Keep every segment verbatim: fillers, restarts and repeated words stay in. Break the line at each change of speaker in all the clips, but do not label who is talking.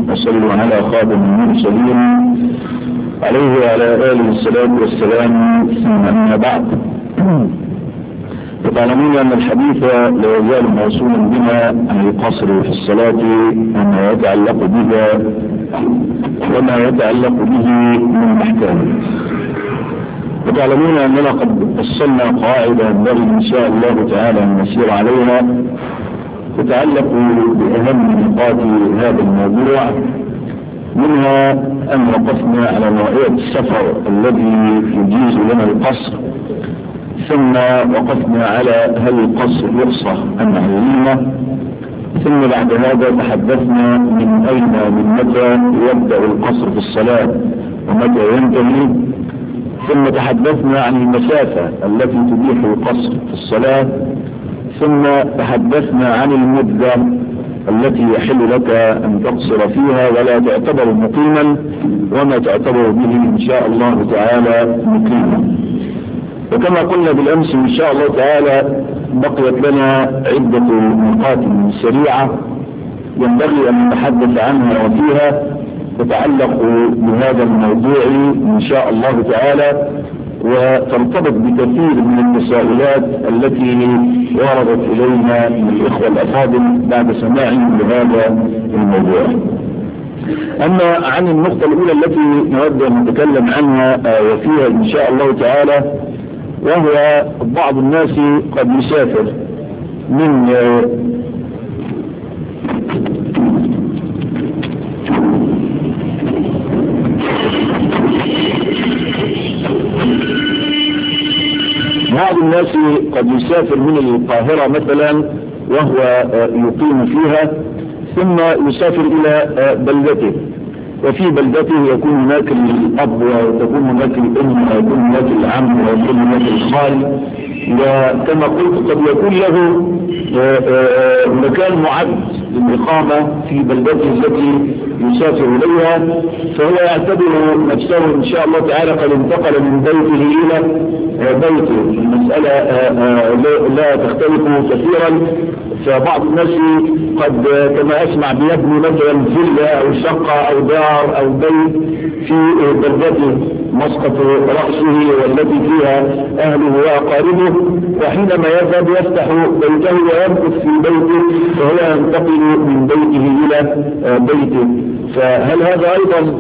وصلوا على خاتم المرسلين عليه وعلى آله الصلاة والسلام. ثم أما بعد، فتعلمون أن الحديث لا يزال موصولا بنا عن القصر في الصلاة وما يتعلق بها وما يتعلق به من أحكام. وتعلمون أننا قد فصلنا قاعدة ينبغي إن شاء الله تعالى أن نسير عليها تتعلق بأهم نقاط هذا الموضوع، منها أن وقفنا على نوعية السفر الذي يجيز لنا القصر، ثم وقفنا على هل القصر رخصة أم عزيمة، ثم بعد هذا تحدثنا من أين من متى يبدأ القصر في الصلاة ومتى ينتهي، ثم تحدثنا عن المسافة التي تبيح القصر في الصلاة، ثم تحدثنا عن المدة التي يحل لك أن تقصر فيها ولا تعتبر مقيما وما تعتبر به إن شاء الله تعالى مقيما. وكما قلنا بالأمس إن شاء الله تعالى بقيت لنا عدة نقاط سريعة ينبغي أن نتحدث عنها وفيها تتعلق بهذا الموضوع إن شاء الله تعالى، وترتبط بكثير من التساؤلات التي وردت إلينا من الإخوة الأفاضل بعد سماعهم بهذا الموضوع. أما عن النقطة الأولى التي نود أن نتكلم عنها وفيها إن شاء الله تعالى، وهو بعض الناس قد يسافر من بعض الناس قد يسافر من القاهرة مثلا وهو يقيم فيها، ثم يسافر إلى بلدته، وفي بلدته يكون هناك الأب وتكون هناك الأم ويكون هناك العم ويكون هناك الخال، وكما قلت قد يكون له مكان معد للإقامة في بلدته التي يسافر إليها، فهو يعتبر نفسه إن شاء الله تعالى قد انتقل من بيته إلى بيته. المسألة لا تختلف كثيرا، فبعض الناس قد كما أسمع بيبني مثلا فيلا أو شقة أو دار أو بيت في بلدته مسقط رأسه والتي فيها أهله وأقاربه، وحينما يذهب يفتح بيته ويمكث في بيته فهو ينتقل من بيته إلى بيته. فهل هذا أيضا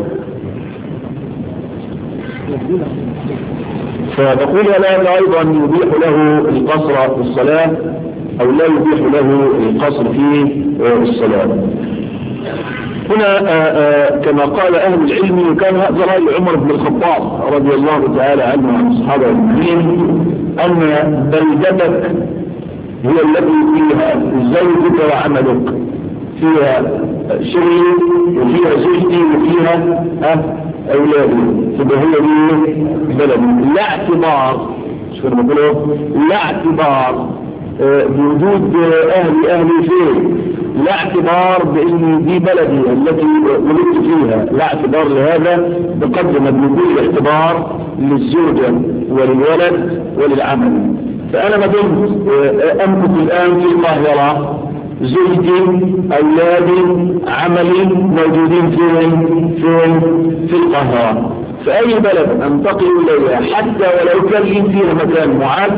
فنقول هذا أيضا يبيح له القصر في الصلاة أو لا يبيح له القصر في الصلاة؟ هنا آآ آآ كما قال أهل العلم، وكان هذا رأي عمر بن الخطاب رضي الله تعالى عنه وعن الصحابة المؤمنين، أن بلدتك هي التي فيها زوجك وعملك، فيها شغلي وفيها زوجتي وفيها أولادي، تبقى هي دي بلدي، لا اعتبار شو نقوله لا اعتبار بوجود أهلي أهلي فيه، لا اعتبار بأن دي بلدي التي ولدت فيها، لا اعتبار لهذا بقدر ما بيكون الاعتبار للزوجة وللولد وللعمل. فأنا ما دمت أمكث الآن في القاهرة، زوجتي أولادي عملي موجودين فين فين في القاهرة، فأي بلد أنتقل إليها حتى ولو كان لي فيها مكان معد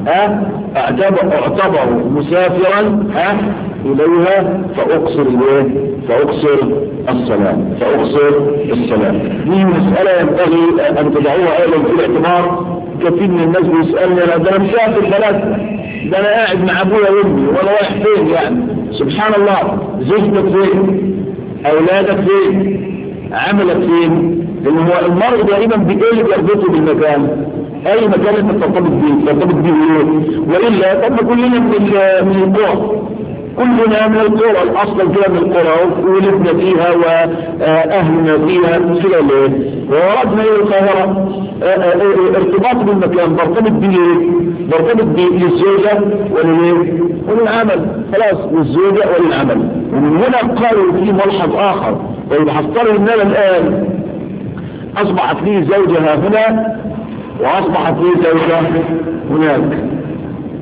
أعتبر, أعتبر مسافرا إليها فأقصر إليه فأقصر الصلاة فأقصر الصلاة. دي مسألة ينبغي أن تدعوها أيضا في الاعتبار. كثير من الناس بيسألني أنا ده أنا مسافر بلد، ده أنا قاعد مع أبويا وأمي وأنا رايح فين يعني؟ سبحان الله، زوجتك فين؟ أولادك فين؟ عملك فين؟ لأن هو المرء دائما بإيه يربطه بالمكان؟ أي مكان أنت ترتبط به ترتبط به إيه؟ وإلا طب كلنا من من القرى، كلنا من القرى، الأصل كده من القرى ولدنا فيها وأهلنا فيها كده ليه؟ ووردنا إلى القاهرة، ارتباط بالمكان برتبط به برتبط به للزوجة وللإيه؟ وللعمل، خلاص للزوجة وللعمل. ومن هنا قالوا في ملحظ آخر، طيب هفترض إننا الآن أصبحت لي زوجها هنا وأصبحت لي زوجة هناك،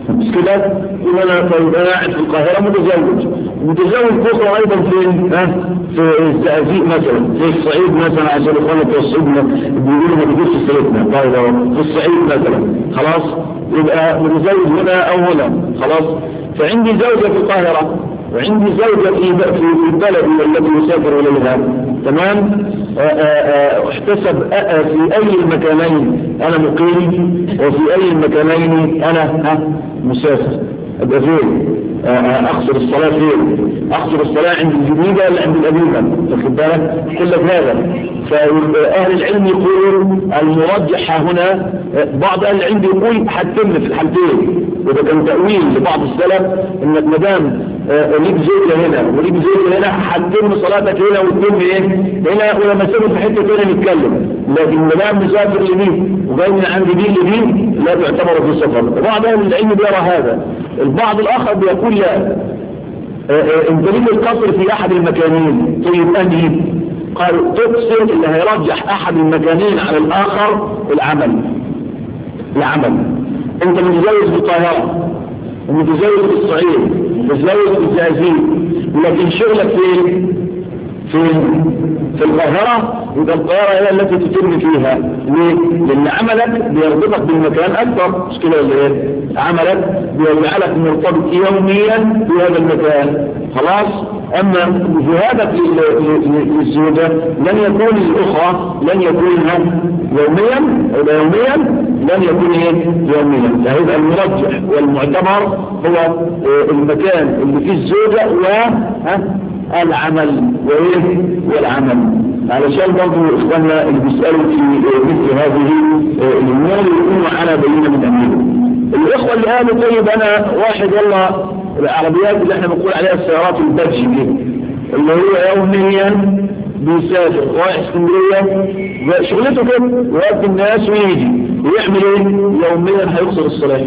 مش كده؟ يقول أنا طيب أنا قاعد في القاهرة متزوج متزوج أخرى أيضا في ها في الزقازيق مثلا في الصعيد مثلا عشان إخوانا في الصعيد بيقولوا ما بيجوش في سيرتنا طيب في الصعيد مثلا خلاص يبقى متزوج هنا أو هنا خلاص. فعندي زوجة في القاهرة وعندي زوجة في في البلد التي يسافر إليها تمام. احتسب في أي المكانين أنا مقيم وفي أي المكانين أنا مسافر. أبقى فين؟ أخسر الصلاة فين؟ أخسر الصلاة عند الجديدة ولا عند القديمة؟ واخد بالك؟ كل هذا. فأهل العلم يقولون المرجح هنا بعض أهل العلم يقول حتم في الحالتين وده كان تأويل لبعض السلف إنك مدام ليك زوجة هنا وليك زوجة هنا حتم صلاتك هنا وتتم إيه؟ هنا ولما سيبوا في حتة هنا نتكلم. لكن مدام مسافر لمين وجاي من عند دين لدين لا تعتبر في السفر. بعض أهل العلم بيرى هذا. البعض الآخر بيقول لا انت ليك القصر في أحد المكانين. طيب أنهي؟ قالوا تقصر اللي هيرجح أحد المكانين على الآخر العمل. العمل انت متزوج في القاهرة ومتزوج في الصعيد ومتزوج في الزقازيق لكن شغلك فين؟ في في القاهرة يبقى القاهرة هي التي تتم فيها. ليه؟ لأن عملك بيربطك بالمكان أكثر. مش كده ولا إيه؟ عملك بيجعلك مرتبط يوميا بهذا المكان خلاص. أما ذهابك للزوجة لن يكون الأخرى لن يكون يوميا ولا يوميا لن يكون إيه؟ يوميا. فهذا المرجح والمعتبر هو المكان اللي فيه الزوجة والعمل وإيه؟ والعمل. علشان برضو إخواننا اللي بيسألوا في مثل هذه الأمور يكونوا على بينة من أمرهم. الإخوة اللي قالوا طيب أنا واحد والله العربيات اللي احنا بنقول عليها السيارات البادج دي اللي هو يوميا بيسافر رايح اسكندريه شغلته كده ويقابل الناس ويجي ويعمل ايه؟ يوميا هيقصر الصلاه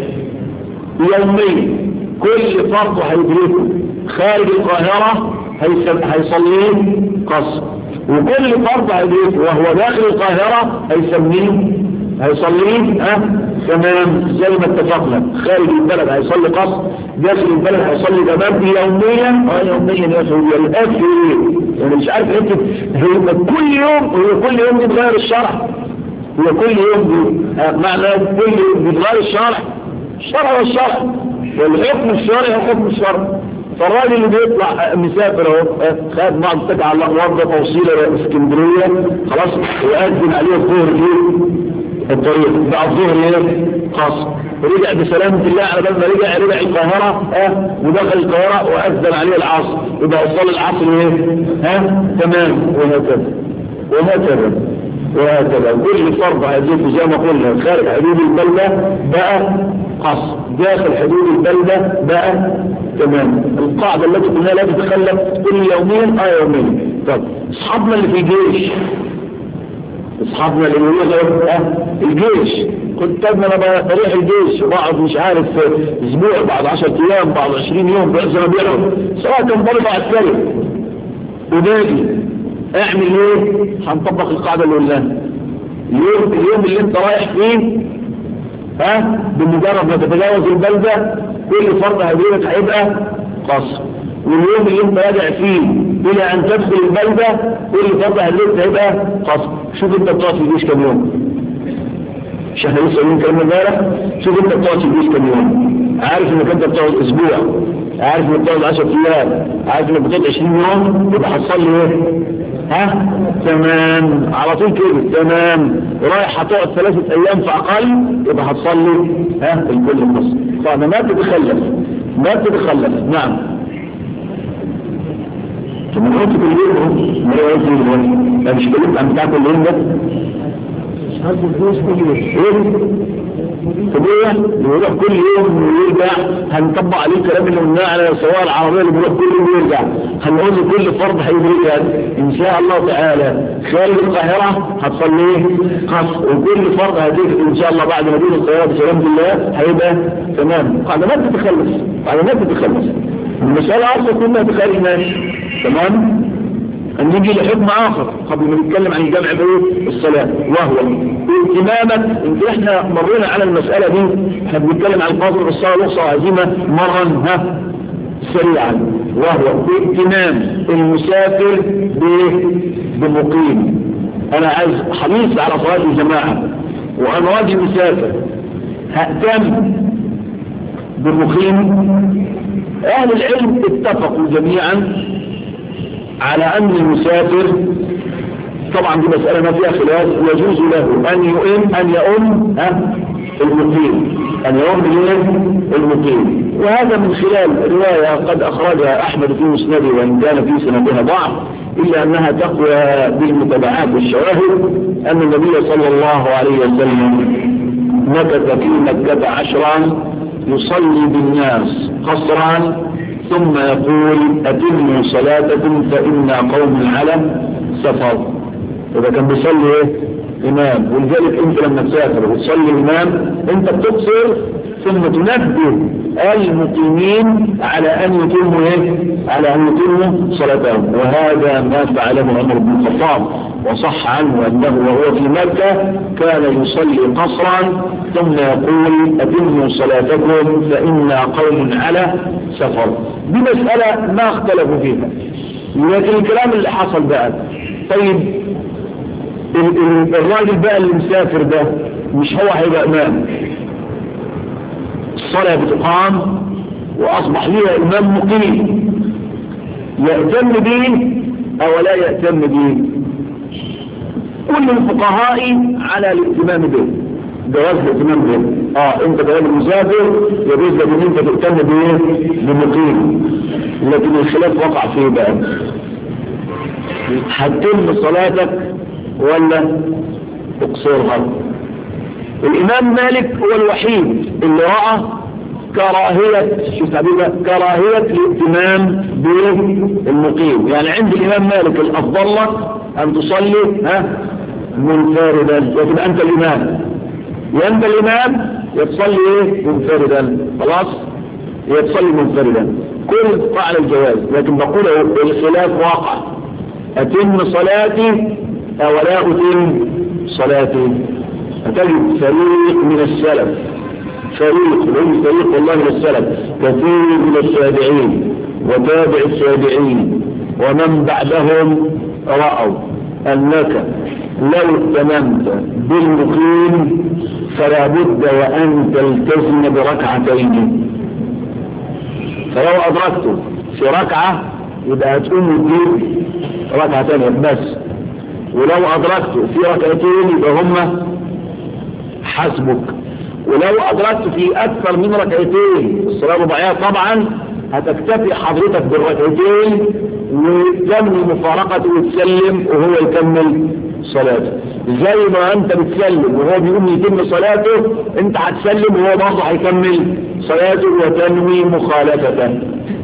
يوميا. كل فرض هيدركه خارج القاهره هيصليه قصر وكل فرض هيدركه وهو داخل القاهره هيسميه هيصليه ها تمام زي ما اتفقنا. خارج البلد هيصلي قصر داخل البلد هيصلي تمام يوميا. اه يوميا يا اخي الاكل ايه يعني مش عارف انت هي كل يوم هي كل يوم بيتغير الشرع. هي كل يوم دي آه معنى كل يوم بيتغير الشرع. الشرع والشرع والحكم الشرعي هو حكم الشرع. فالراجل اللي بيطلع مسافر اهو خد بعض السكة على الأقوار ده توصيله اسكندرية خلاص وأذن عليه الظهر ليه الطريق بعد الظهر ايه خاص ورجع بسلامة الله على بال ما رجع رجع القاهرة اه ودخل القاهرة وأذن عليه العصر يبقى وصل العصر ايه ها تمام وهكذا وهكذا وهكذا. كل فرض هيزيد زي ما قلنا خارج حدود البلدة بقى قصر داخل حدود البلدة بقى تمام. القاعدة التي قلنا لا تتخلف كل يومين اه يومين. طب اصحابنا اللي في الجيش اصحابنا اللي يقولوا اه الجيش كنت طب انا بروح الجيش وبقعد مش عارف اسبوع بعد عشر ايام بعد عشرين يوم بعد زي ما بيقعد سواء كان ضرب عسكري وداجي اعمل ايه؟ هنطبق القاعدة اللي قلناها. اليوم اليوم اللي انت رايح فيه ها بمجرد ما تتجاوز البلدة كل فرد هيجيلك هيبقى قصر. واليوم اللي انت راجع فيه الى ان تدخل البلدة كل فرد هيجيلك هيبقى قصر. شوف انت بتقعد في الجيش كم يوم. مش احنا لسه قايلين كلام امبارح. شوف انت بتقعد في الجيش كم يوم. عارف انك انت بتقعد اسبوع عارف انك بتقعد عشر ايام عارف انك بتقعد عشرين يوم يبقى حصل لي ايه ها تمام على طول كده تمام. رايح هتقعد ثلاثة ايام في اقل يبقى هتصلي ها الكل مصر. فانا ما تتخلف ما تتخلف. نعم ثم قلت كل يوم ما يوم كل يوم لا مش كلمت عن بتاع كل يوم ده مش عارف الفلوس كل يوم طبيعي يروح كل يوم ويرجع. هنطبق عليه الكلام اللي قلناه على السواق العربية اللي بيروح كل يوم ويرجع. هنقول له كل فرد هيدركها ان شاء الله تعالى خارج القاهرة هتصليه قصر وكل فرد هيدرك ان شاء الله بعد ما يدخل القاهرة بسلام الله هيبقى تمام. قاعدة ما تتخلص قاعدة ما تتخلص المسألة اصلا كلها تخارج ماشي تمام. أن نجي لحكم آخر قبل ما نتكلم عن الجمع بين الصلاة، وهو اهتمامك. انت احنا مرينا على المسألة دي، احنا بنتكلم عن القاصر بالصلاة رخصة عزيمة مرا ها سريعا، وهو اهتمام المسافر بمقيم. انا عايز حريص على صلاة الجماعة وانا راجل مسافر، هأتم بالمقيم. اهل العلم اتفقوا جميعا على ان المسافر، طبعا دي مسألة ما فيها خلاف، يجوز له ان يؤم ان يؤم المقيم، ان يؤم المقيم. وهذا من خلال رواية قد اخرجها احمد في مسنده وان كان في سندها ضعف، الا انها تقوى بالمتابعات والشواهد، ان النبي صلى الله عليه وسلم مكث في مكة عشرا يصلي بالناس قصرا ثم يقول أتموا صلاتكم فإنا قوم على سفر. إذا كان بيصلي إيه؟ إمام. ولذلك أنت لما تسافر وتصلي إمام أنت بتقصر ثم تنبه المقيمين على أن يتموا إيه؟ على أن يتموا صلاتهم. وهذا ما فعله عمر بن الخطاب، وصح عنه أنه وهو في مكة كان يصلي قصرا ثم يقول أتموا صلاتكم فإنا قوم على سفر. دي مسألة ما اختلفوا فيها، لكن الكلام اللي حصل بقى، طيب الراجل بقى اللي مسافر ده مش هو هيبقى إمام، الصلاة بتقام وأصبح ليها إمام مقيم، يأتم به أو لا يأتم به؟ كل الفقهاء على الاهتمام به، جواز الاهتمام به. اه انت كمان المسافر يجوز لك ان انت تهتم بايه؟ بمقيم. لكن الخلاف وقع فيه بقى، هتتم صلاتك ولا تقصرها؟ الامام مالك هو الوحيد اللي راى كراهية، شوف تعبير، كراهية الاهتمام بالمقيم. يعني عند الامام مالك الافضل لك ان تصلي ها منفردا، لكن انت الامام، يا انت الامام يتصلي ايه؟ منفردا. خلاص يتصلي منفردا، كل فعل الجواز. لكن بقول الخلاف واقع، اتم صلاتي او لا اتم صلاتي. هتجد فريق من السلف، فريق من فريق والله من السلف كثير من التابعين وتابع التابعين ومن بعدهم رأوا أنك لو اهتممت بالمقيم فلا بد وأن تلتزم بركعتين. فلو أدركته في ركعة يبقى هتقوم وتجيب ركعتين بس، ولو أدركته في ركعتين يبقى هما حسبك، ولو أدركت في أكثر من ركعتين الصلاة الرباعية طبعا هتكتفي حضرتك بالركعتين وتنوي مفارقته وتسلم وهو يكمل صلاته. زي ما أنت بتسلم وهو بيقوم يتم صلاته أنت هتسلم وهو برضه هيكمل صلاته وتنوي مخالفته.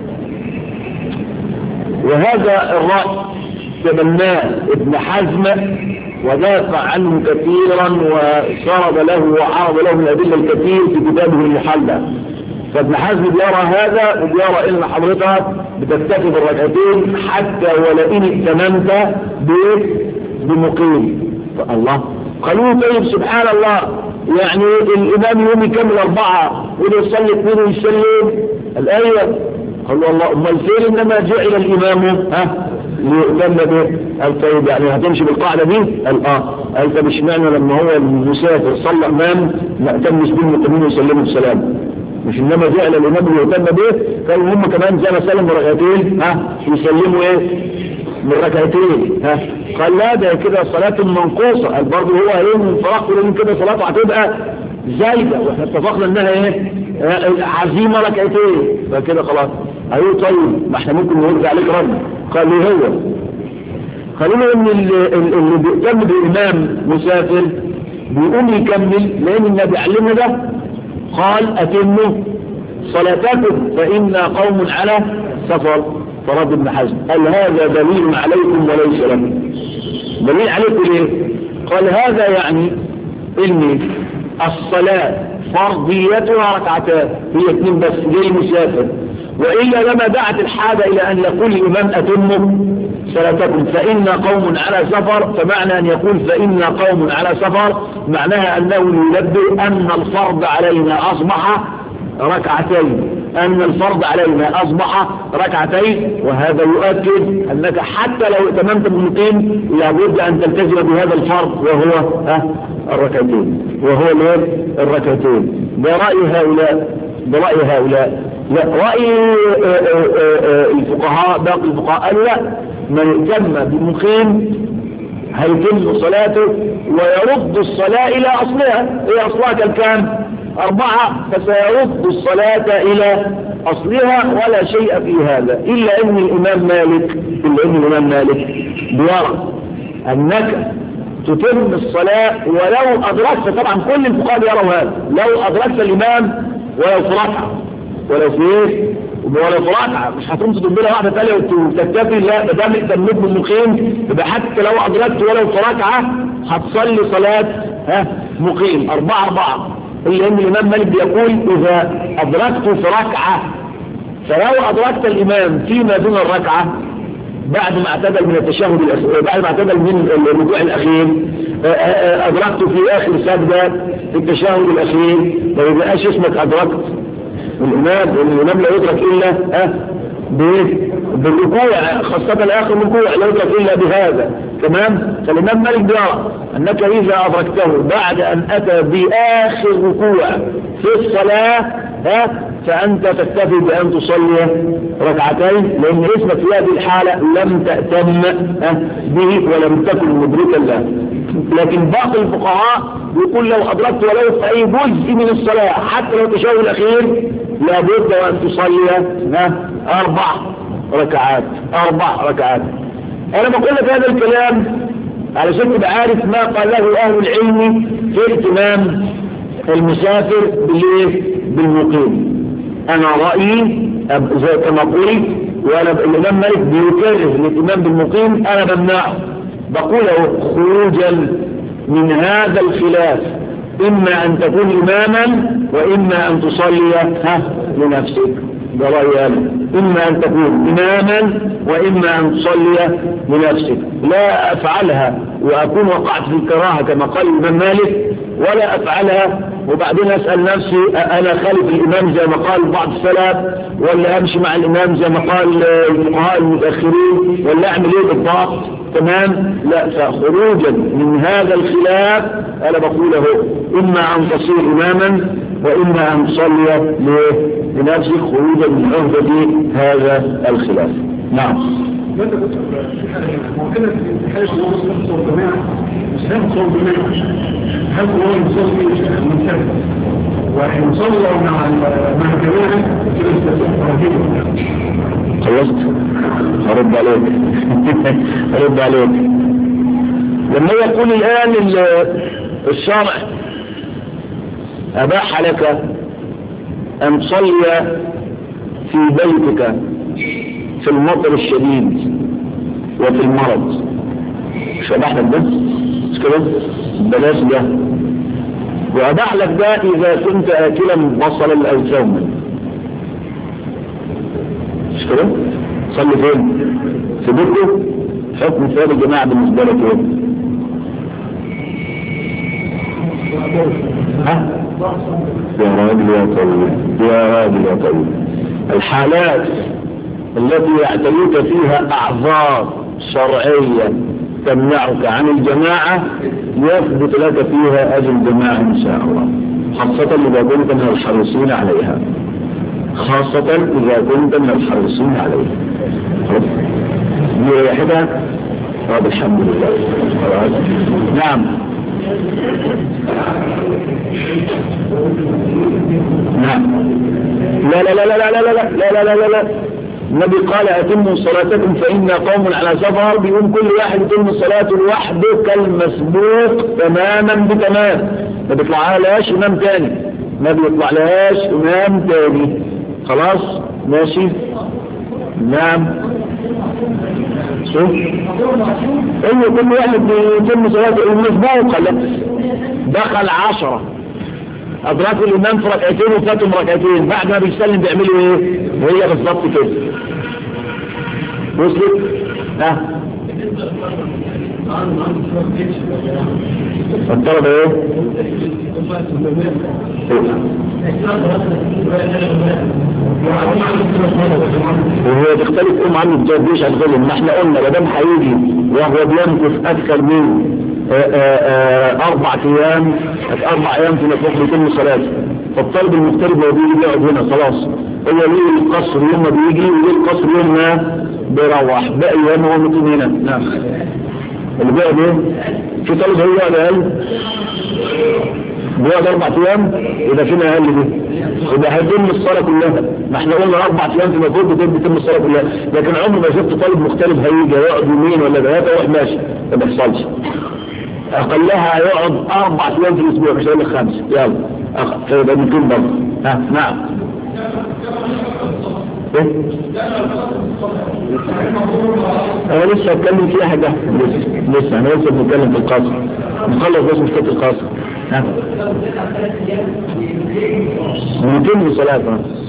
وهذا الرأي تبناه ابن حزم ودافع عنه كثيرا وشرب له وعرض له من الأدلة الكثير في كتابه المحلى. فابن حزم بيرى هذا وبيرى ان حضرتك بتكتفي بالركعتين حتى ولئن اهتممت بمقيم. فالله قالوا طيب سبحان الله، يعني الامام يوم يكمل اربعة وده يصلي اثنين ويسلم الآية. قالوا الله امال فين انما جعل الامام ها ليؤتم به؟ قال طيب يعني هتمشي بالقاعدة دي؟ قال اه. قال طب اشمعنى لما هو المسافر صلى امام ما اهتمش بالمقيمين ويسلموا السلام؟ مش انما جعل الامام يهتم به، قالوا هم كمان زي ما سلموا ركعتين ها يسلموا ايه من ركعتين ها. قال لا ده كده صلاة منقوصة. قال برضه هو ايه من فرق لان كده صلاته هتبقى زايدة واحنا اتفقنا انها ايه عزيمة ركعتين، فكده خلاص. ايوه طيب ما احنا ممكن نرد عليك رد. قال له هو قالوا له ان اللي بيهتم بالامام مسافر بيقوم يكمل لان النبي علمنا ده، قال أتموا صلاتكم فإنا قوم على سفر. فرد ابن حزم قال هذا دليل عليكم وليس لكم. دليل عليكم ليه؟ قال هذا يعني ان الصلاة فرضيتها ركعتان هي اثنين بس للمسافر، وإلا لما دعت الحاجة إلى أن يقول الإمام أتموا صلاتكم فإن قوم على سفر، فمعنى أن يقول فإن قوم على سفر معناها أنه ينبه أن الفرض علينا أصبح ركعتين، أن الفرض علينا أصبح ركعتين. وهذا يؤكد أنك حتى لو اتممت بالمقيم لابد أن تلتزم بهذا الفرض وهو أه الركعتين، وهو الركعتين. ده رأي هؤلاء، ده رأي هؤلاء. لا، رأي الفقهاء باقي الفقهاء قالوا لا، من اتم بالمقيم هيتم صلاته ويرد الصلاة إلى أصلها. إيه أصلها كالكام؟ أربعة، فسيرد الصلاة إلى أصلها ولا شيء في هذا، إلا أن الإمام مالك إلا أن الإمام مالك بيرى أنك تتم الصلاة ولو أدركت، طبعا كل الفقهاء يروا هذا، لو أدركت الإمام ولو في ركعة، ولو في إيه؟ ولو في ركعة، مش هتقوم تدبلها واحدة تانية وتكتفي، لا، ما دام تميت بالمقيم يبقى حتى لو أدركت ولو في ركعة هتصلي صلاة ها مقيم أربعة أربعة. إلا أن الإمام مالك بيقول إذا أدركت في ركعة، فلو أدركت الإمام فيما دون الركعة بعد ما اعتدل من التشهد الأخير، بعد ما اعتدل من الركوع الأخير، أدركت في آخر سجدة في التشهد الأخير، ما يبقاش اسمك أدركت الإمام، الإمام لا يدرك إلا أه بالركوع، خاصة الآخر ركوع لا يدرك إلا بهذا. تمام؟ فالإمام مالك بيرى أنك إذا أدركته بعد أن أتى بآخر ركوع في الصلاة ها فأنت تكتفي بأن تصلي ركعتين، لأن اسمك في هذه الحالة لم تأتم به ولم تكن مدركا له. لكن باقي الفقهاء يقول لو أدركت ولو في أي جزء من الصلاة حتى لو التشهد الأخير لابد وأن تصلي أربع ركعات أربع ركعات. أنا بقول لك هذا الكلام علشان تبقى عارف ما قاله أهل العلم في اهتمام المسافر بالمقيم. أنا رأيي زي كما قلت، وأنا الإمام مالك بيكرر الاهتمام بالمقيم، أنا بمنعه، بقوله خروجا من هذا الخلاف، إما أن تكون إماما وإما أن تصلي ها لنفسك. ده رأيي أنا، إما أن تكون إماما وإما أن تصلي لنفسك. لا أفعلها وأكون وقعت في الكراهة كما قال الإمام مالك، ولا أفعلها وبعدين أسأل نفسي أنا خالف الإمام زي ما قال بعض السلف، ولا أمشي مع الإمام زي ما قال الفقهاء المتأخرين، ولا أعمل إيه بالضبط. تمام؟ لا، فخروجا من هذا الخلاف أنا بقوله إما أن تصير إماما وإما أن تصلي لنفسك خروجا من عهدة هذا الخلاف. نعم.
هل هو يصلي منفرد وإن صلى مع مع الجماعة
خلصت؟ هرد عليك هرد عليك لما يقول الآن الشرع أباح لك أن تصلي في بيتك في المطر الشديد وفي المرض، مش أباح لك ده؟ مش كده؟ بلاش ده. وأباح لك ده إذا كنت آكلا بصلا أو ثوما، مش كده؟ صلي فين؟ في بيته. حكم ثاني الجماعة بالنسبة لك ايه؟ ها؟ يا راجل يا طويل يا راجل يا طويل، الحالات التي يعتريك فيها أعذار شرعية تمنعك عن الجماعة يثبت لك فيها أجل الجماعة إن شاء الله، خاصة إذا كنت من الحريصين عليها، خاصة إذا كنت من الحريصين عليها. مريحتها طب الحمد لله. نعم نعم لا لا لا لا لا لا لا لا لا لا لا النبي قال أتموا صلاتكم فإن قوم على سفر، بيقوم كل واحد يتم صلاته لوحده كالمسبوق تماما بتمام، ما بيطلع لهاش إمام تاني، ما بيطلع لهاش إمام تاني. خلاص ماشي. نعم شوف إنه كل واحد يتم صلاته المسبوق. دخل عشرة أدركوا الإمام في ركعتين وفاتهم ركعتين، بعد ما بيسلم بيعملوا إيه؟ وهي بالضبط كده وصلت. ها الطلبة ايه وهو تختلف ام عنه الجديش عن غيره. ما احنا قلنا مدام هيجي وهو بيمكث اكثر من اربع ايام اربع ايام في مطلوب يتم صلاته، فالطالب المغترب لو بيجي يقعد هنا خلاص هو ليه القصر يوم ما بيجي وليه القصر يوم ما بيروح باقي ايام هو مقيم هنا. نعم اللي بيقعد ايه في طالب هو يقعد اقل بيقعد اربع ايام يبقى فينا اقل دي يبقى هيتم الصلاه كلها. ما احنا قلنا اربع ايام في مطلوب بتتم الصلاه كلها، لكن عمر ما شفت طالب مختلف هيجي يقعد يومين ولا ثلاثه يروح ماشي ما بيحصلش. اقلها هيقعد اربع ايام في الاسبوع مش هقول لك خمسه. يلا فيبقى ممكن برضه. ها نعم ايه انا لسه هتكلم فيها حاجه لسه لسه انا لسه بنتكلم في القصر نخلص بس مشكله القصر. ها ممكن بصلاه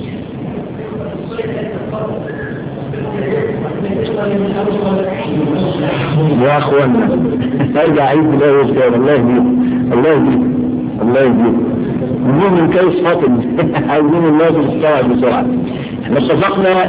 يا اخوانا ارجع عيد بالله والكلام. الله يهديك الله يهديك الله يهديك نقول من كيس فاطم عايزين الناس تستوعب بسرعه. احنا اتفقنا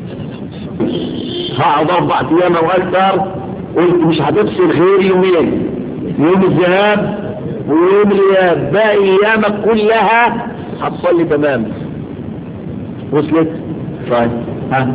هقعد اربع ايام او اكثر، قلت مش هتفصل غير يومين، يوم الذهاب ويوم الاياب، باقي ايامك كلها هتصلي تمام. وصلت؟ طيب ها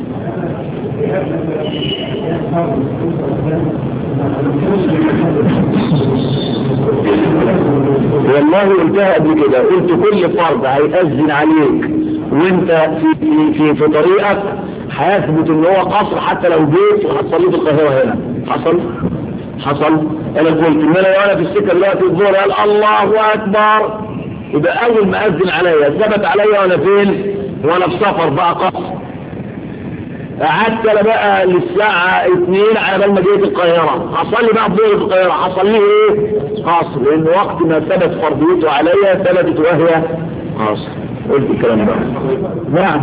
والله قلتها قبل كده، قلت كل فرض هيأذن عليك وانت في في في, في طريقك هيثبت ان هو قصر حتى لو جيت وهتصلي في القاهره هنا. حصل حصل انا قلت ان انا وانا في السكه دلوقتي الظهر قال الله اكبر، يبقى اول ما اذن عليا ثبت عليا وانا فين؟ وانا في سفر بقى قصر. قعدت انا بقى للساعة اتنين على بال ما جيت القاهرة، حصل لي بقى الظهر في القاهرة، حصل لي ايه؟ قصر، لان وقت ما ثبت فرضيته عليا ثبتت وهي قصر. قلت الكلام ده. نعم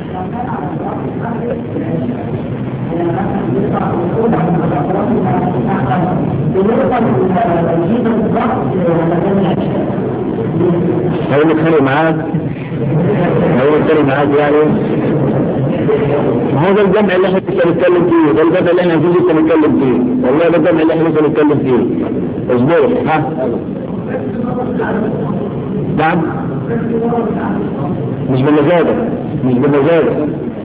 هو متخانق معاك هو متخانق معاك يعني هذا الجمع اللي احنا لسه نتكلم فيه، ده الجمع اللي احنا لسه نتكلم فيه، والله ده الجمع اللي احنا لسه نتكلم فيه. اصبر ها نعم مش بمزاجك مش بمزاجك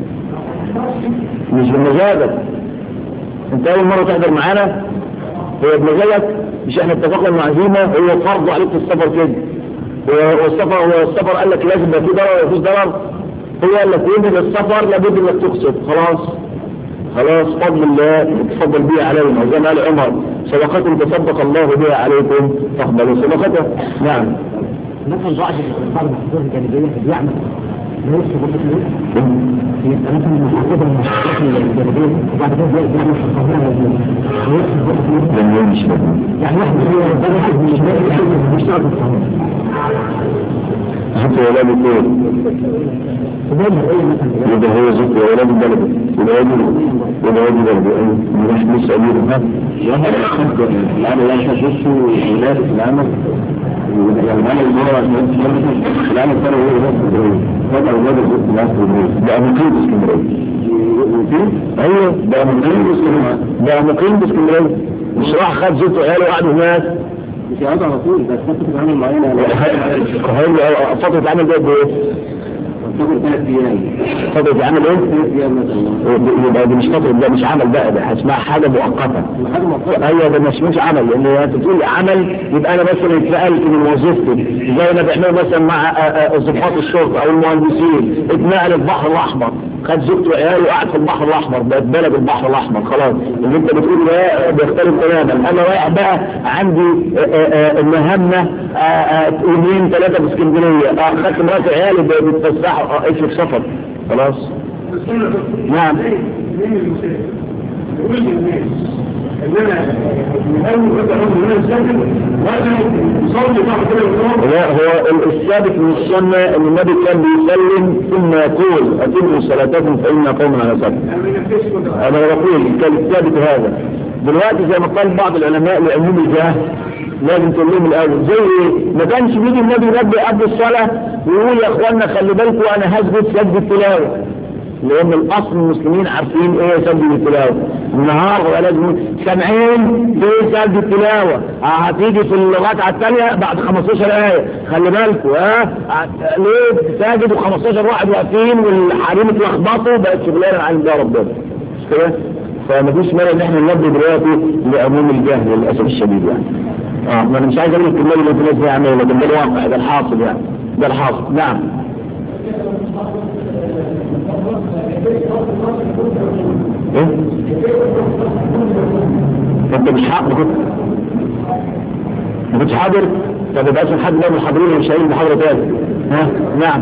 مش بمزاجك انت اول مرة تحضر معانا هو بمزاجك، مش احنا اتفقنا مع عزيمة هو فرض عليك في السفر كده، والسفر هو السفر قال لك لازم يبقى فيه ضرر ولا فيش ضرر، هو قال لك يجب السفر لابد انك تقصد. خلاص خلاص فضل الله تفضل بها علينا، وزي ما قال عمر صدقات تصدق الله بها عليكم تقبلوا صدقته. نعم
مثلا بعض بعض المحافظات الجانبيه بيعمل ليس برضه ليه مثلا المحافظه الجانبيه وبعد كده بيعمل في القاهره
مش
يعني واحد ده واحد مش بيشتغل في القاهره
حتى ولا بيكون يبقى هو زكي ولا ببلده ولا يجب ولا يجب بلده مش مش أمير
العمل لا يحسسه الولاد في العمل والعمل اللي هو العمل ترى هو هذا أولاد الزوج الناس
بقى مقيم باسكندرية. ايوه بقى مقيم باسكندرية بقى مقيم باسكندرية مش راح خد زوجته وعياله وقعدوا هناك
مش هذا على طول بس فترة عمل معينة
هي فترة عمل ده بايه؟
فترة ثلاث ايام
فترة عمل ايه؟
ثلاث ايام مثلا
يبقى دي مش فترة، ده مش عمل بقى، ده اسمها حاجة مؤقتة.
حاجة مؤقتة
ايوه ده مش مش عمل، لان انت تقول عمل يبقى انا مثلا اتنقلت من وظيفتي زي ما بيعملوا مثلا مع ضباط الشرطة او المهندسين، اتنقل البحر الاحمر خد زوجته وعياله وقعد في البحر الاحمر بقت بلد البحر الاحمر خلاص. اللي انت بتقول ده بيختلف تماما. انا رايح بقى عندي مهمة يومين ثلاثة في اسكندرية، اخدت مرات عيالي بيتفسحوا اشرف سفر خلاص. نعم لا، هو الثابت من السنة ان النبي كان بيسلم ثم يقول اتموا صلاتكم فإن قوم على سبب. انا بقول كان الثابت هذا. دلوقتي زي ما قال بعض العلماء لعموم الجهل لازم تقول لهم الاول، زي ما كانش بيجي النبي ينبه قبل الصلاه ويقول يا اخوانا خلي بالكم انا هسجد سجد التلاوه، لان الاصل المسلمين عارفين ايه سجد التلاوه. النهارده لازم سامعين في سجد التلاوه هتيجي في الركعه الثانيه بعد خمستاشر ايه، خلي بالكم ها ليه ساجد وخمستاشر واحد واقفين والحريم اتلخبطوا، بقت شغلانه عن ده ربنا مش كده؟ فمفيش مانع ان احنا ننبه دلوقتي لعموم الجهل للاسف الشديد يعني. اه ما انا مش عايز اقول لك الكلمه اللي في ناس بيعملوا، لكن ده الواقع، ده الحاصل يعني، ده الحاصل. نعم. ايه؟ انت مش حاضر كنت؟ ما كنتش حاضر؟ طب يبقى اسم حد من الحاضرين مش هيجي محاضره تاني. ها؟ نعم.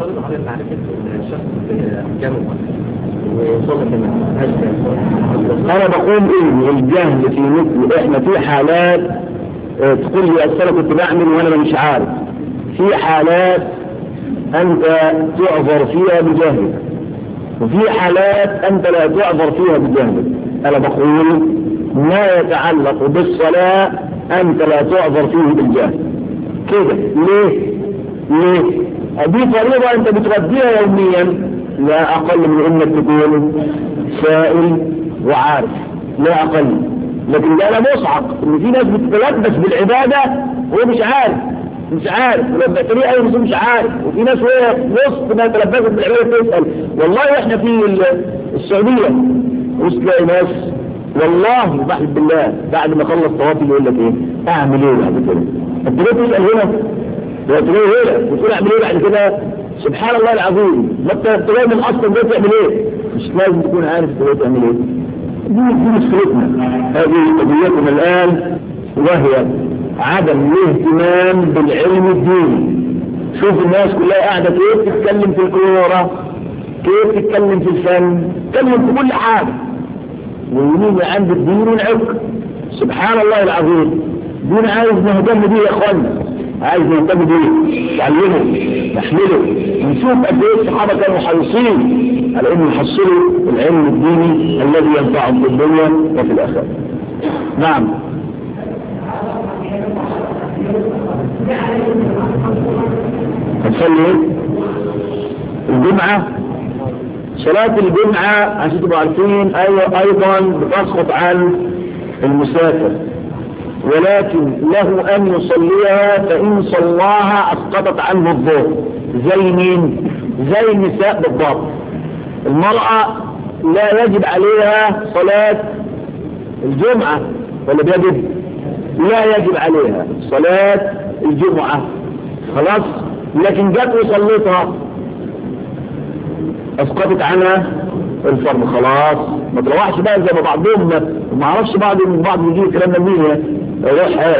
انا بقول ايه الجهل في مثل احنا في حالات اه تقول لي اصل كنت بعمل وانا مش عارف، في حالات انت تعذر فيها بجهلك وفي حالات انت لا تعذر فيها بجهلك. انا بقول ما يتعلق بالصلاة انت لا تعذر فيه بالجهل كده. ليه؟ ليه؟ دي فريضة انت بتغذيها يوميا، لا اقل من انك تكون سائل وعارف، لا اقل. لكن ده انا مصعق ان في ناس بتتلبس بالعبادة وهو مش عارف مش عارف ولما تلاقيه اي مسلم مش عارف، وفي ناس وهي نص ما تلبست بالعبادة تسأل. والله احنا في السعودية وتلاقي ناس والله بحلف بالله بعد ما خلص طوافي يقول لك ايه اعمل ايه بعد كده؟ انت ليه تسأل هنا؟ انت ليه هنا؟ بتقول اعمل ايه بعد كده؟ سبحان الله العظيم، ما انت تلاقي من اصلا ده تعمل ايه؟ مش لازم تكون عارف انت تعمل ايه. دي دي مشكلتنا، هذه قضيتنا الان، وهي عدم الاهتمام بالعلم الديني. شوف الناس كلها قاعده كيف تتكلم في الكوره، كيف تتكلم في الفن، تتكلم في كل حاجه، ويمين عند الدين والعلم. سبحان الله العظيم، دين عايز نهتم بيه يا اخوانا، عايز نهتم بيه، نعلمه نحمله، نشوف قد ايه الصحابه كانوا حريصين على انهم يحصلوا العلم الديني الذي ينفعهم في الدنيا وفي الاخره. نعم. هتصلي ايه؟ الجمعه، صلاة الجمعة عشان تبقوا عارفين أيوة أيضا بتسقط عن المسافر، ولكن له أن يصليها، فإن صلاها أسقطت عنه الظهر. زي مين؟ زي النساء بالضبط. المرأة لا يجب عليها صلاة الجمعة ولا بيجب؟ لا يجب عليها صلاة الجمعة خلاص، لكن جت وصلتها اسقطت عنها الفرض خلاص. ما تروحش بقى زي ما بعضهم ما اعرفش بعض من بعض يجيب الكلام ده منين يروح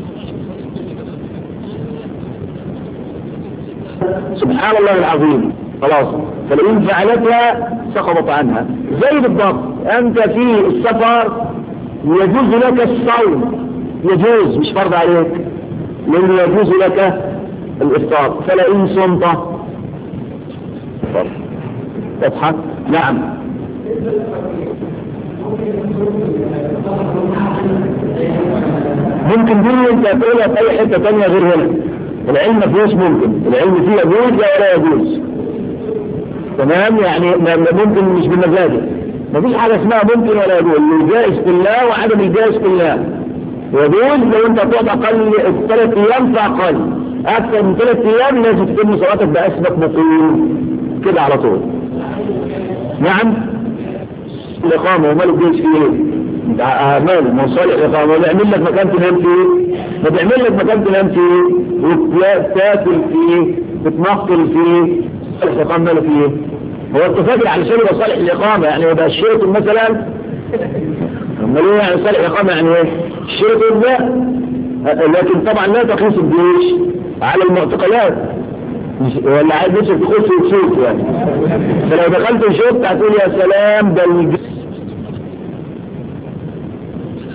سبحان الله العظيم خلاص. فلئن فعلتها سقطت عنها. زي بالضبط انت في السفر يجوز لك الصوم، يجوز مش فرض عليك، لانه يجوز لك الافطار، فلئن صمت فرض. واضحة؟ نعم. ممكن دي انت تقولها في اي حتة تانية غير هنا. العلم ما فيهوش ممكن، العلم فيه يجوز ولا يجوز. تمام؟ يعني ممكن مش بمزاجك، ما فيش حاجة اسمها ممكن ولا يجوز، الجائز كلها وعدم الجائز كلها. يجوز لو انت تقعد اقل ثلاث ايام فاقل، اكثر من ثلاث ايام لازم تتم صلاتك باسمك مقيم كده على طول. نعم. الإقامة وماله الجيش فيه ايه؟ ماله مصالح الإقامة، ويعمل لك مكان تنام فيه، ما بيعمل لك مكان تنام فيه وتاكل فيه تتنقل فيه. الإقامة ماله فيه؟ هو اتفاقي علشان يبقى صالح الإقامة، يعني يبقى الشيطان مثلا أما ليه يعني صالح الإقامة يعني ايه؟ الشيطان ده، لكن طبعا لا تقيس الجيش على المعتقلات، ولا عايز نفسك تخش وتشوف يعني. فلو دخلت وشفت هتقول يا سلام ده الجيش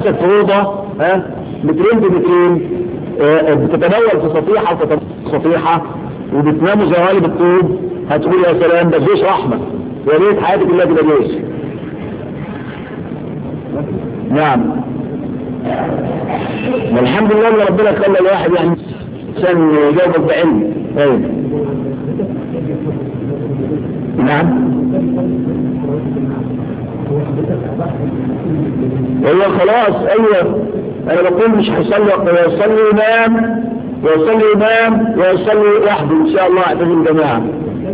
الفروضة ها مترين بمترين اه بتتناول في صفيحة وتتناول في صفيحة وبتناموا زي غالب الطوب، هتقول يا سلام ده جيش رحمة، يا ريت حياتك الله كده جيش. نعم والحمد لله ان ربنا خلى الواحد يعني عشان يجاوبك بعلم. ايوه نعم ايوه خلاص ايوه انا بقول مش هيصلي ويصلي امام ويصلي امام ويصلي وحده ان شاء الله اعتزل جماعه.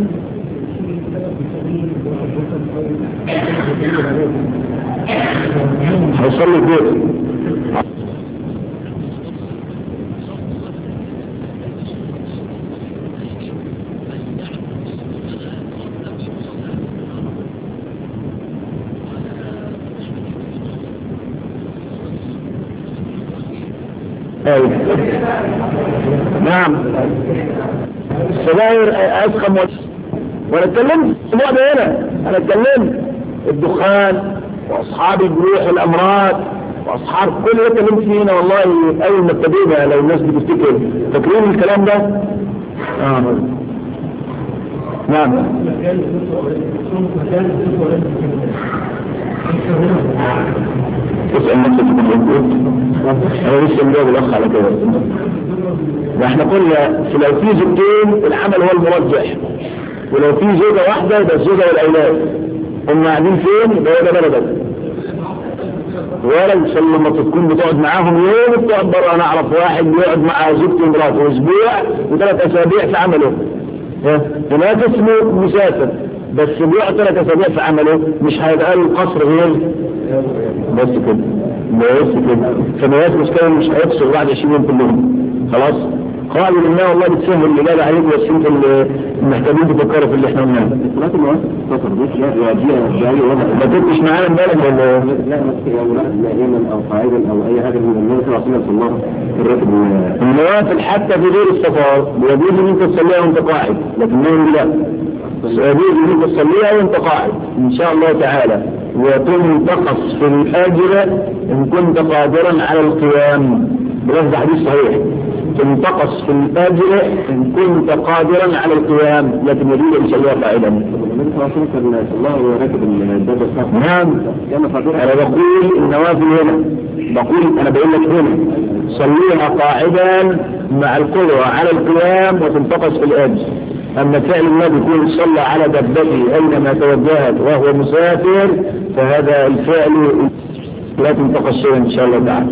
هيصلي البيت ايوه نعم السجاير اسخم وانا اتكلمت الموضوع ده هنا، انا اتكلمت الدخان واصحاب الجروح والامراض واصحاب كل اللي اتكلمت فيه هنا والله اول ما ابتدينا لو الناس بتفتكر فاكرين الكلام ده. اه نعم اسأل نفسك انا لسه مجاوب الاخ على كده. ده احنا قلنا لو في زوجتين العمل هو المرجح، ولو في زوجة واحدة ده الزوجة والاولاد هم قاعدين فين يبقى ده بلدك، ولا ان شاء الله لما تكون بتقعد معاهم يوم بتقعد بره. انا اعرف واحد بيقعد مع زوجته ومراته اسبوع وثلاث اسابيع في عمله، هناك اسمه مسافر بس بيقعد ثلاث اسابيع في عمله، مش هيتقال القصر غير بس كده بس كده. فما مشكلة مش هيفصل بعد عشرين يوم كلهم خلاص. قالوا لله والله بتسهل اللي لا عليك بس انت المحتاجين تفكروا في اللي احنا قلناه.
الصلاة المواسط تصر بيش لا يجيها
ما كنتش معانا امبارح ولا
لا نائما او قاعدا او اي حاجه من الناس رسول الله في الراتب.
النوافل حتى في غير السفر يجوز ان انت تصليها وانت قاعد، لكن نوم لا يجوز ان انت تصليها وانت قاعد ان شاء الله تعالى، وتنتقص في الاجر ان كنت قادرا على القيام بلفظ حديث صحيح. تنتقص في الاجر ان كنت قادرا على القيام، لكن يجوز ان شاء الله قاعدا.
الله راكب الدابه الصح.
نعم انا بقول النوافل هنا، بقول انا بقول لك هنا صليها قاعدا مع القدره على القيام وتنتقص في الاجر. اما فعل النبي يكون صلى على دابته اينما توجهت وهو مسافر فهذا الفعل لا تنتقص شيئا ان شاء الله تعالى.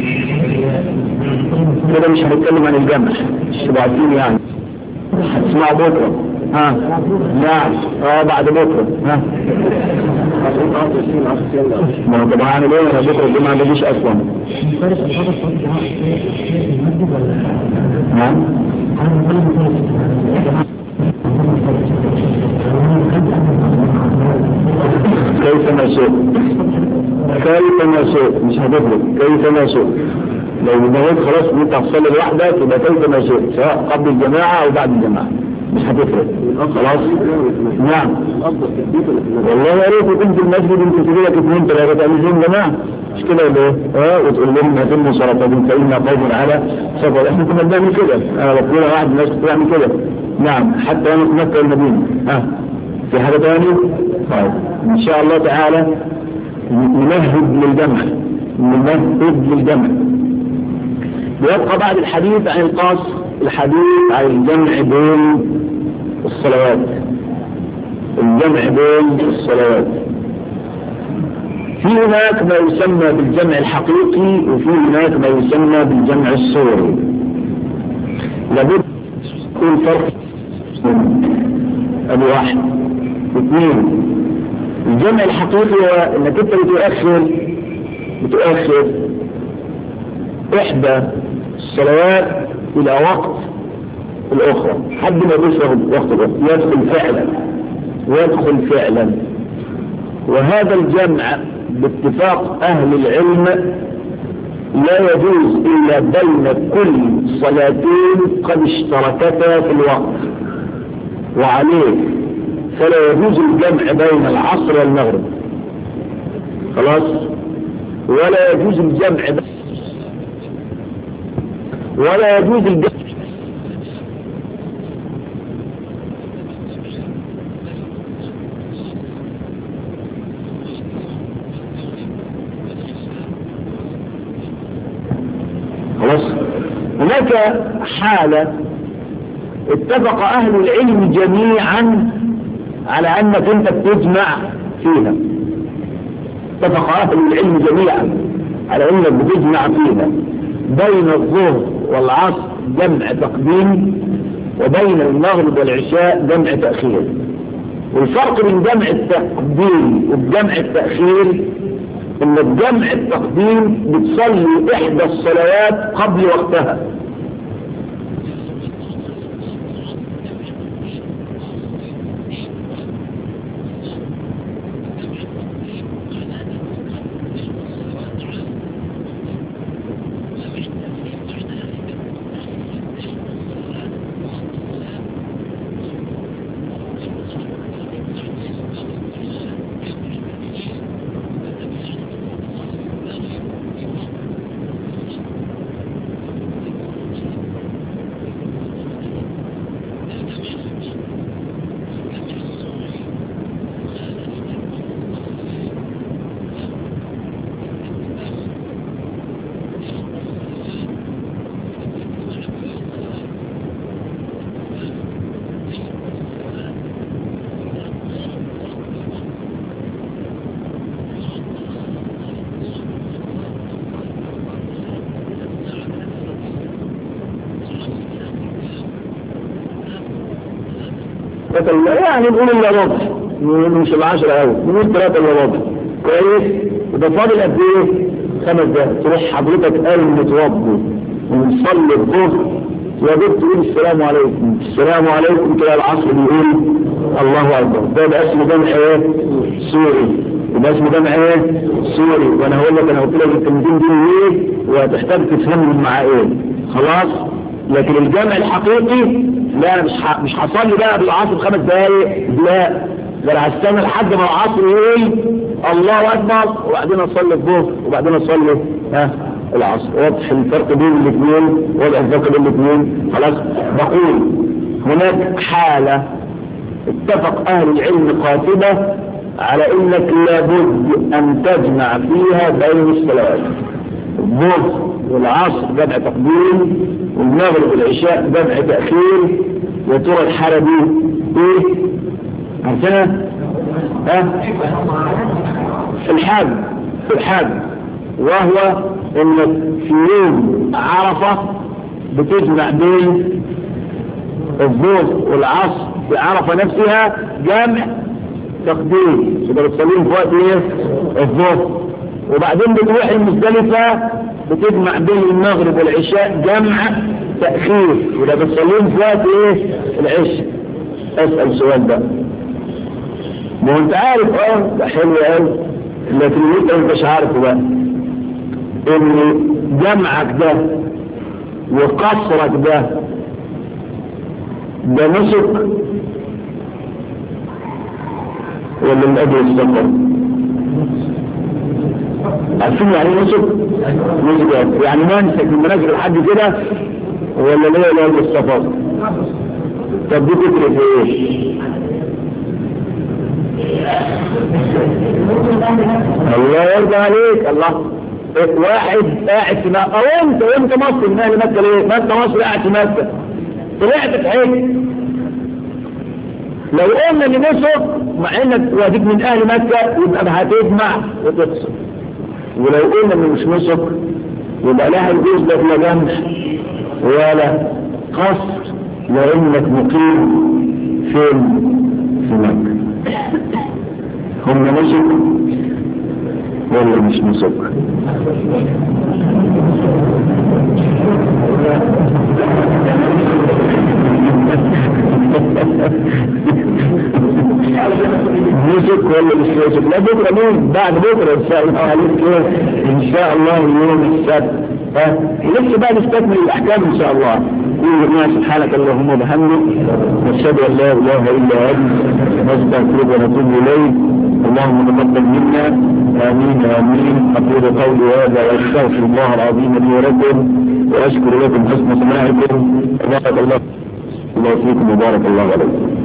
كده مش هنتكلم عن الجمع الشبعتين يعني هتسمع بكره. ها نعم اه بعد بكره. ها ما طبعا اعمل ايه انا بكره الجمعه ما بيجيش اصلا. نعم كيف ما شئت كيف ما شئت مش هتفرق كيف ما شئت. لو نويت خلاص انت هتصلي لوحدك يبقى كيف ما شئت سواء قبل الجماعه او بعد الجماعه مش هتفرق خلاص. نعم والله يا ريت كنت المسجد انت تجي لك اثنين ثلاثه تعملين جماعه مش كده ولا ايه؟ اه وتقول لهم هتموا صلاتكم فإنا قوم على سفر. احنا كنا بنعمل كده، انا بقول واحد الناس بتعمل كده. نعم حتى انا في مكه والمدينه. ها آه. في حاجه ثانيه؟ طيب ان شاء الله تعالى نمهد للجمع نمهد للجمع. ويبقى بعد الحديث عن القصر الحديث عن الجمع بين الصلوات. الجمع بين الصلوات في هناك ما يسمى بالجمع الحقيقي وفي هناك ما يسمى بالجمع الصوري. لابد يكون فرق ابو واحد اثنين. الجمع الحقيقي هو انك انت بتؤخر بتؤخر احدى الصلوات الى وقت الاخرى حد ما يشرب وقت الاخرى يدخل فعلا ويدخل فعلا. وهذا الجمع باتفاق اهل العلم لا يجوز الا بين كل صلاتين قد اشتركتا في الوقت، وعليه فلا يجوز الجمع بين العصر والمغرب. خلاص ولا يجوز الجمع ولا يجوز الجمع خلاص. هناك حالة اتفق أهل العلم جميعا على أنك أنت بتجمع فيها. اتفق أهل العلم جميعا على أنك بتجمع فيها بين الظهر والعصر جمع تقديم، وبين المغرب والعشاء جمع تأخير. والفرق بين جمع التقديم وجمع التأخير ان الجمع التقديم بتصلي احدى الصلوات قبل وقتها، يعني نقول الا ربع، مش العشرة قوي، نقول ثلاثة الا ربع كويس. وده فاضل قد ايه؟ خمس دقايق. تروح حضرتك قايم متوضي ونصلي الظهر، يا بنت تقول السلام عليكم السلام عليكم كده، العصر بيقول الله اكبر. ده ده اسمه جمع ايه؟ سوري. وده اسمه جمع ايه؟ سوري. وانا هقول لك، انا قلت لك الكلمتين دي ايه وهتحتاج تفهمهم مع ايه. خلاص. لكن الجمع الحقيقي لا، مش ح... مش هصلي بقى بالعصر خمس دقايق، لا ده انا هستنى لحد ما العصر يقول الله اكبر وبعدين اصلي الظهر وبعدين اصلي ها العصر. واضح الفرق بين الاثنين؟ واضح الفرق بين الاثنين. خلاص. بقول هناك حالة اتفق اهل العلم قاطبة على انك لابد ان تجمع فيها بين الصلوات، الظهر والعصر جمع تقديم، والمغرب والعشاء جمع تأخير. يا ترى الحالة دي ايه؟ عرفتها؟ ها؟ في الحاج في الحاج وهو انك في يوم عرفة بتجمع بين الظهر والعصر في عرفة نفسها جمع تقديم، يبقى بتصلين في وقت ايه؟ الظهر. وبعدين بتروح المزدلفة بتجمع بين المغرب والعشاء جمع تأخير، وده بتصلين في وقت ايه؟ العشاء. اسأل سؤال بقى، ما انت عارف اه ده حلو قوي، لكن انت مش عارفه بقى ان جمعك ده وقصرك ده ده نسك ولا من اجل السفر؟ عارفين يعني ايه نسك؟ نسك يعني منسك من مناسك الحج كده ولا ليه لا السفر؟ طب دي فكرة ايه؟ الله يرضى عليك. الله واحد قاعد في مكة، او انت وانت مصر من اهل مكة، ليه؟ ما انت مصر قاعد في مكة طلعت في حج. لو قلنا ان نسك مع انك واديك من اهل مكة يبقى هتجمع وتقصر، ولو قلنا ان مش نسك يبقى لا هيجوز لك لا جمع ولا قصر، لانك مقيم فين؟ في مكة. هم نسك ولا مش نسك؟ نسك ولا مش نسك؟ لا بكرة مين؟ بعد بكرة ان شاء الله عليك ايه؟ ان شاء الله يوم السبت. ها لسه بقى نستكمل الاحكام ان شاء الله. قول جميعا سبحانك اللهم وبحمدك نشهد ان لا اله الا انت نستغفرك ونتوب اليك. اللهم تقبل منا آمين آمين. أقول قولي هذا وأستغفر الله العظيم لي ولكم وأشكر لكم حسن سماعكم. بارك الله الله فيكم وبارك الله عليكم.